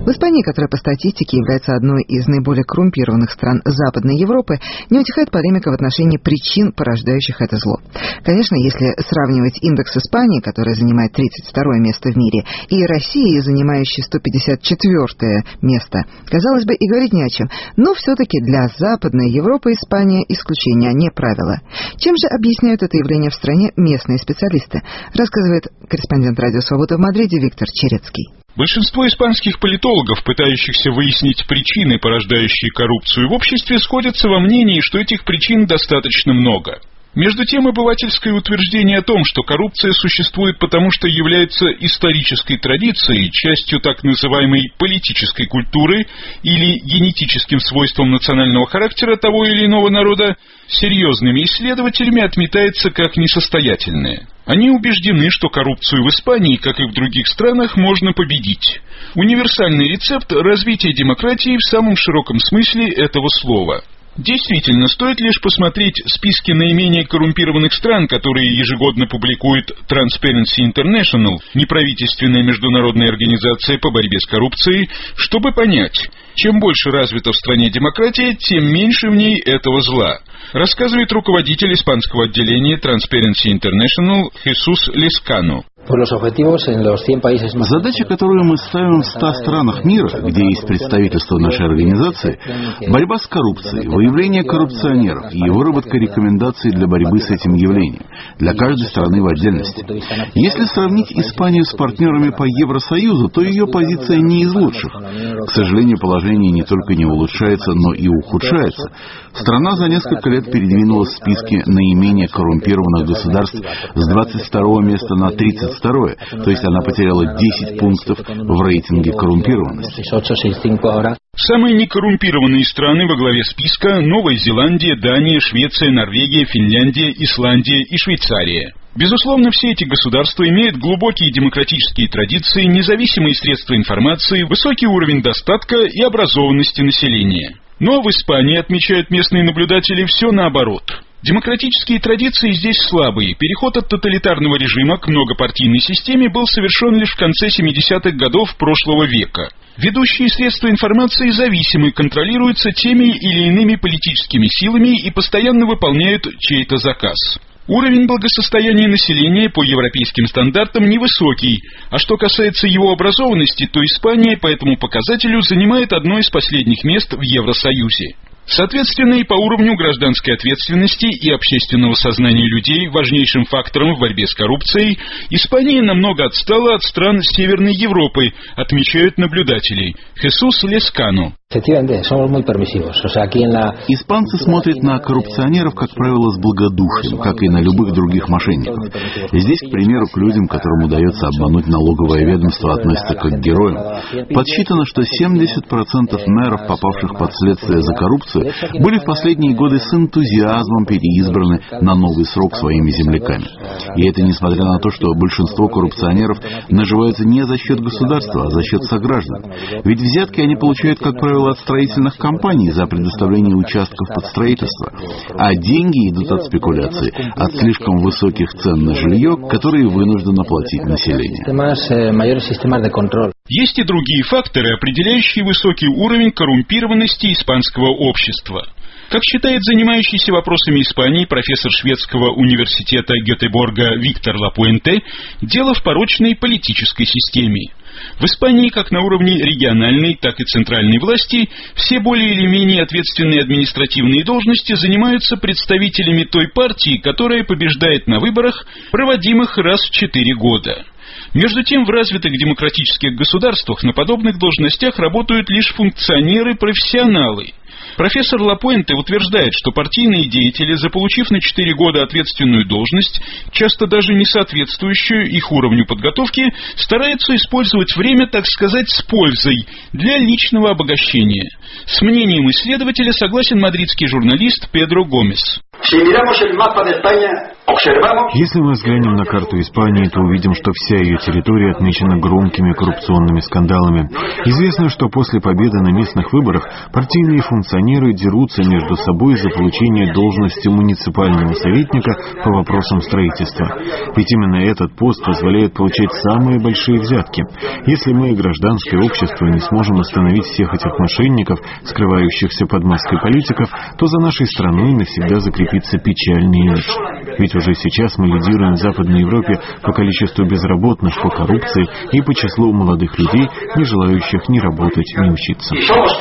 В Испании, которая по статистике является одной из наиболее коррумпированных стран Западной Европы, не утихает полемика в отношении причин, порождающих это зло. Конечно, если сравнивать индекс Испании, которая занимает 32-е место в мире, и России, занимающей 154-е место, казалось бы, и говорить не о чем. Но все-таки для Западной Европы Испания исключение, а не правило. Чем же объясняют это явление в стране местные специалисты? Рассказывает корреспондент «Радио Свобода» в Мадриде Виктор Черецкий. Большинство испанских политологов, пытающихся выяснить причины, порождающие коррупцию в обществе, сходятся во мнении, что этих причин достаточно много. Между тем, обывательское утверждение о том, что коррупция существует потому, что является исторической традицией, частью так называемой политической культуры или генетическим свойством национального характера того или иного народа, серьезными исследователями отметается как несостоятельное. Они убеждены, что коррупцию в Испании, как и в других странах, можно победить. Универсальный рецепт развития демократии в самом широком смысле этого слова. Действительно, стоит лишь посмотреть списки наименее коррумпированных стран, которые ежегодно публикует Transparency International, неправительственная международная организация по борьбе с коррупцией, чтобы понять, чем больше развита в стране демократия, тем меньше в ней этого зла, рассказывает руководитель испанского отделения Transparency International Хесус Лескано. Задача, которую мы ставим в 100 странах мира, где есть представительство нашей организации, борьба с коррупцией, выявление коррупционеров и выработка рекомендаций для борьбы с этим явлением, для каждой страны в отдельности. Если сравнить Испанию с партнерами по Евросоюзу, то ее позиция не из лучших. К сожалению, положение не только не улучшается, но и ухудшается. Страна за несколько лет передвинулась в списке наименее коррумпированных государств с 22 места на 32, то есть она потеряла 10 пунктов в рейтинге коррумпированности. Самые некоррумпированные страны во главе списка – Новая Зеландия, Дания, Швеция, Норвегия, Финляндия, Исландия и Швейцария. Безусловно, все эти государства имеют глубокие демократические традиции, независимые средства информации, высокий уровень достатка и образованности населения. Но в Испании, отмечают местные наблюдатели, все наоборот. Демократические традиции здесь слабые. Переход от тоталитарного режима к многопартийной системе был совершен лишь в конце 70-х годов прошлого века. Ведущие средства информации зависимы, контролируются теми или иными политическими силами и постоянно выполняют чей-то заказ. Уровень благосостояния населения по европейским стандартам невысокий, а что касается его образованности, то Испания по этому показателю занимает одно из последних мест в Евросоюзе. Соответственно, и по уровню гражданской ответственности и общественного сознания людей, важнейшим фактором в борьбе с коррупцией, Испания намного отстала от стран Северной Европы, отмечают наблюдатели. Хесус Лескано. Испанцы смотрят на коррупционеров, как правило, с благодушием, как и на любых других мошенников. Здесь, к примеру, к людям, которым удается обмануть налоговое ведомство, относятся как к героям. Подсчитано, что 70% мэров, попавших под следствие за коррупцию, были в последние годы с энтузиазмом переизбраны на новый срок своими земляками. И это несмотря на то, что большинство коррупционеров наживаются не за счет государства, а за счет сограждан. Ведь взятки они получают, как правило, от строительных компаний за предоставление участков под строительство, а деньги идут от спекуляций, от слишком высоких цен на жилье, которые вынуждено платить население. Есть и другие факторы, определяющие высокий уровень коррумпированности испанского общества. Как считает занимающийся вопросами Испании профессор шведского университета Гетеборга Виктор Лапуэнте, дело в порочной политической системе. В Испании, как на уровне региональной, так и центральной власти, все более или менее ответственные административные должности занимаются представителями той партии, которая побеждает на выборах, проводимых раз в 4 года. Между тем, в развитых демократических государствах на подобных должностях работают лишь функционеры-профессионалы. Профессор Лапуэнте утверждает, что партийные деятели, заполучив на 4 года ответственную должность, часто даже не соответствующую их уровню подготовки, стараются использовать время, так сказать, с пользой, для личного обогащения. С мнением исследователя согласен мадридский журналист Педро Гомес. Если мы взглянем на карту Испании, то увидим, что вся ее территория отмечена громкими коррупционными скандалами. Известно, что после победы на местных выборах партийные функционеры дерутся между собой за получение должности муниципального советника по вопросам строительства. Ведь именно этот пост позволяет получать самые большие взятки. Если мы, гражданское общество, не сможем остановить всех этих мошенников, скрывающихся под маской политиков, то за нашей страной навсегда закрепится печальный имидж. Ведь уже сейчас мы лидируем в Западной Европе по количеству безработных, по коррупции и по числу молодых людей, не желающих ни работать, ни учиться.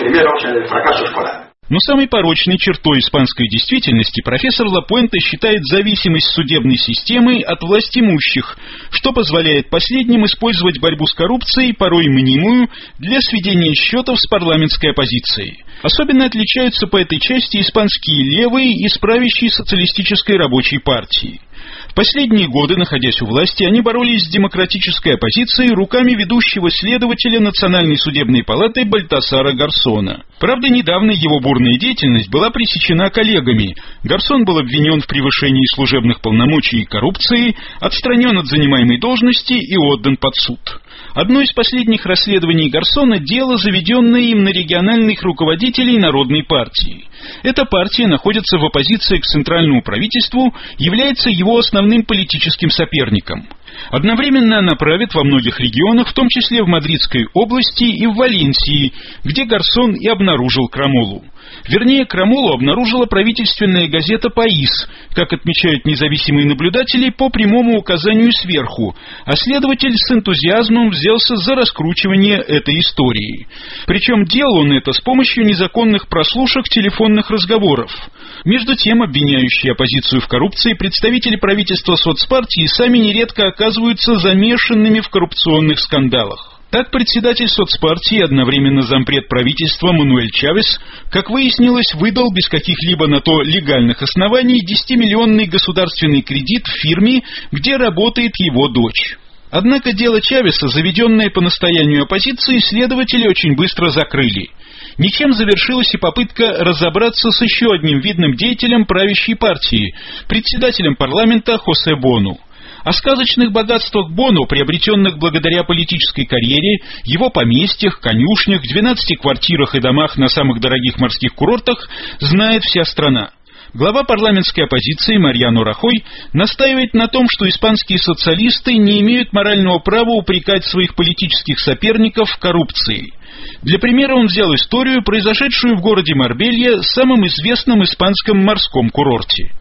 Но самой порочной чертой испанской действительности профессор Лапуэнте считает зависимость судебной системы от властимущих, что позволяет последним использовать борьбу с коррупцией, порой мнимую, для сведения счетов с парламентской оппозицией. Особенно отличаются по этой части испанские левые из правящей социалистической рабочей партии. В последние годы, находясь у власти, они боролись с демократической оппозицией руками ведущего следователя Национальной судебной палаты Бальтасара Гарсона. Правда, недавно его бурная деятельность была пресечена коллегами. Гарсон был обвинен в превышении служебных полномочий и коррупции, отстранен от занимаемой должности и отдан под суд. Одно из последних расследований Гарсона – дело, заведенное им на региональных руководителей Народной партии. Эта партия находится в оппозиции к центральному правительству, является его основным политическим соперником. Одновременно она правит во многих регионах, в том числе в Мадридской области и в Валенсии, где Гарсон и обнаружил крамолу. Вернее, крамолу обнаружила правительственная газета «Паис», как отмечают независимые наблюдатели, по прямому указанию сверху, а следователь с энтузиазмом взялся за раскручивание этой истории. Причем делал он это с помощью незаконных прослушек телефонных разговоров. Между тем, обвиняющие оппозицию в коррупции представители правительства соцпартии сами нередко оказываются замешанными в коррупционных скандалах. Так, председатель соцпартии и одновременно зампред правительства Мануэль Чавес, как выяснилось, выдал без каких-либо на то легальных оснований 10-миллионный государственный кредит в фирме, где работает его дочь. Однако дело Чавеса, заведенное по настоянию оппозиции, следователи очень быстро закрыли. Ничем завершилась и попытка разобраться с еще одним видным деятелем правящей партии, председателем парламента Хосе Бону. О сказочных богатствах Боно, приобретенных благодаря политической карьере, его поместьях, конюшнях, 12 квартирах и домах на самых дорогих морских курортах, знает вся страна. Глава парламентской оппозиции Мариано Рахой настаивает на том, что испанские социалисты не имеют морального права упрекать своих политических соперников в коррупции. Для примера он взял историю, произошедшую в городе Марбелья, самом известном испанском морском курорте.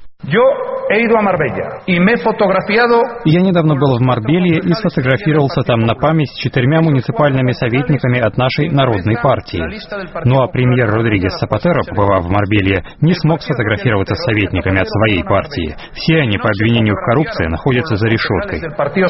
Я недавно был в Марбелье и сфотографировался там на память с 4 муниципальными советниками от нашей народной партии. Ну а премьер Родригес Сапатеро, побывав в Марбелье, не смог сфотографироваться с советниками от своей партии. Все они по обвинению в коррупции находятся за решеткой.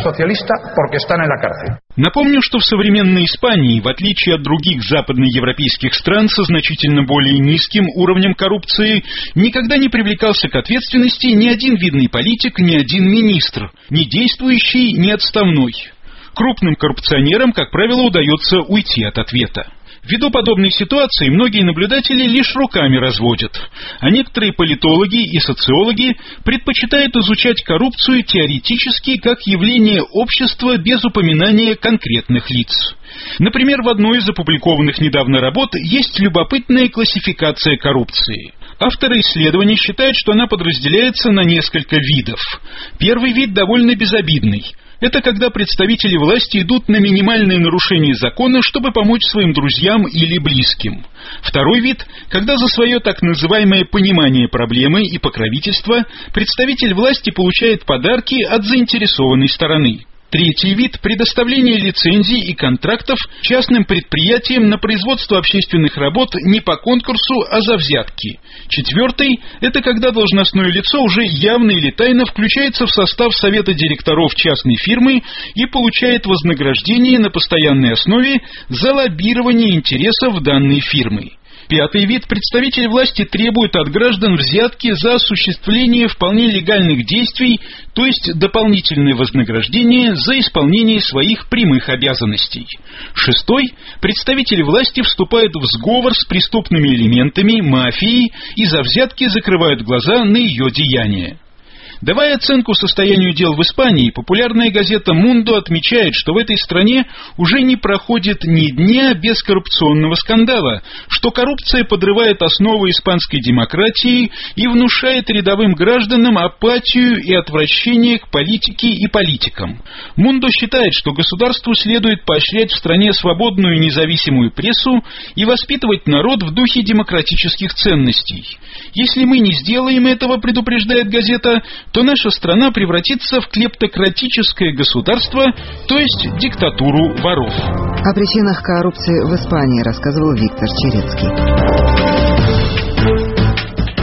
Напомню, что в современной Испании, в отличие от других западноевропейских стран со значительно более низким уровнем коррупции, никогда не привлекался к ответственности ни один видный политик, ни один министр, ни действующий, ни отставной. Крупным коррупционерам, как правило, удается уйти от ответа. Ввиду подобной ситуации многие наблюдатели лишь руками разводят, а некоторые политологи и социологи предпочитают изучать коррупцию теоретически как явление общества без упоминания конкретных лиц. Например, в одной из опубликованных недавно работ есть любопытная классификация коррупции. Авторы исследования считают, что она подразделяется на несколько видов. Первый вид довольно безобидный. Это когда представители власти идут на минимальные нарушения закона, чтобы помочь своим друзьям или близким. Второй вид, когда за свое так называемое понимание проблемы и покровительство представитель власти получает подарки от заинтересованной стороны. Третий вид – предоставление лицензий и контрактов частным предприятиям на производство общественных работ не по конкурсу, а за взятки. Четвертый – это когда должностное лицо уже явно или тайно включается в состав совета директоров частной фирмы и получает вознаграждение на постоянной основе за лоббирование интересов данной фирмы. Пятый вид – представитель власти требует от граждан взятки за осуществление вполне легальных действий, то есть дополнительное вознаграждение за исполнение своих прямых обязанностей. Шестой – представители власти вступают в сговор с преступными элементами, мафией и за взятки закрывают глаза на ее деяния. Давая оценку состоянию дел в Испании, популярная газета «Мундо» отмечает, что в этой стране уже не проходит ни дня без коррупционного скандала, что коррупция подрывает основы испанской демократии и внушает рядовым гражданам апатию и отвращение к политике и политикам. «Мундо» считает, что государству следует поощрять в стране свободную и независимую прессу и воспитывать народ в духе демократических ценностей. Если мы не сделаем этого, предупреждает газета, то наша страна превратится в клептократическое государство, то есть диктатуру воров. О причинах коррупции в Испании рассказывал Виктор Черецкий.